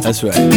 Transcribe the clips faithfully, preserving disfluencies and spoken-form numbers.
That's right.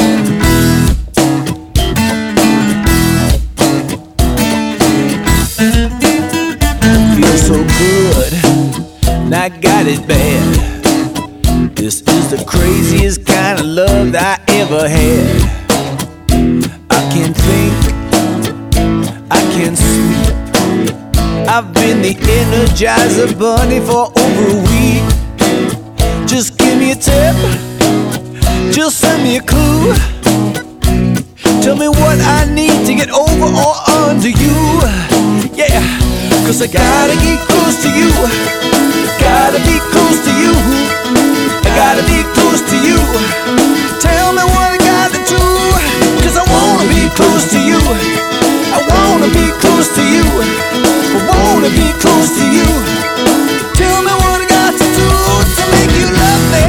Feels so good, and I got it bad. This is the craziest kind of love that I ever had. I can't think, I can't sleep. I've been the Energizer Bunny for over a week. Just give me a tip, just send me a clue. Tell me what I need to get over or under you. Yeah, cause I gotta get close to you. Gotta be close to you. I gotta be close to you. Tell me what I gotta do, cause I wanna be close to you. I wanna be close to you. I wanna be close to you. Tell me what I got to do to make you love me.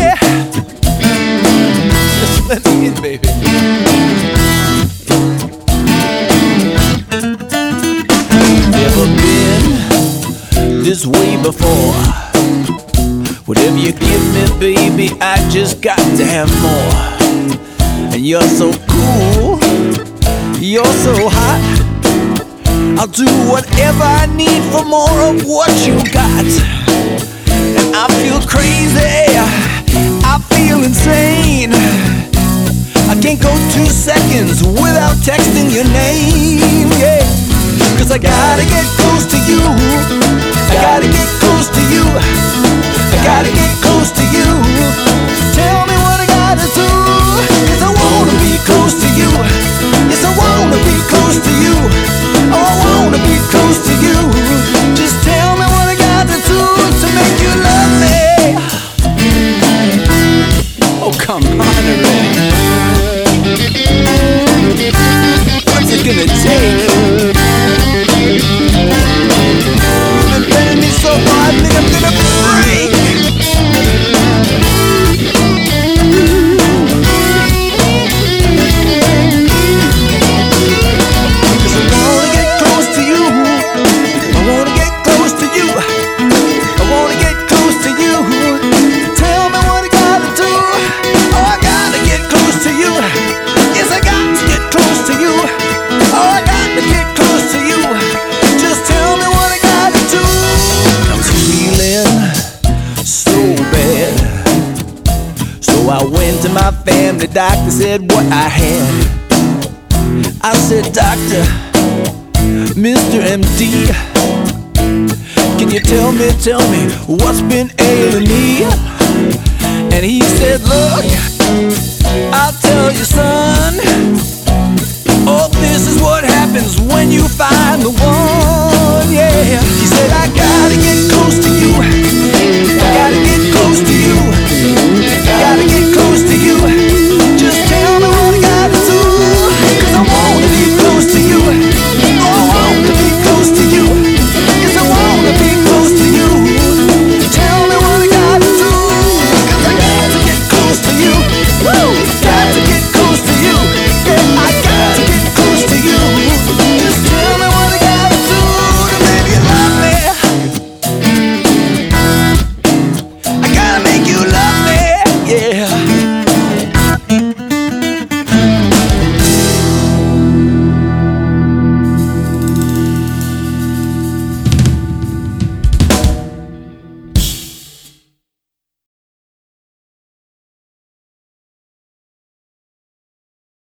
Just let me in, baby. Never been this way before. Whatever you give me, baby, I just got to have more. And you're so cool, you're so hot. I'll do whatever I need for more of what you got. And I feel crazy, I feel insane. I can't go two seconds without texting your name, yeah. Cause I gotta get close to you. I gotta get close to you. I gotta get close to you. Tell me what I gotta do, cause I wanna be close to you. Yes, I wanna be close to you. Oh, I wanna be close to you. Just tell me what I gotta do to make you love me. Oh, come on already. What's it gonna take? You've been paying me so hard, I think I'm gonna break. Cause I wanna get close to you. I wanna get close to you. I wanna get close to you. Tell me what I gotta do. Oh, I gotta get close to you. Yes, I got to get close to you. Oh, I got to get close to you. Just tell me what I gotta do. I was feeling so bad, so I went to my family doctor, said what I had. I said, doctor, Mister M D, can you tell me, tell me what's been ailing me? And he said, look,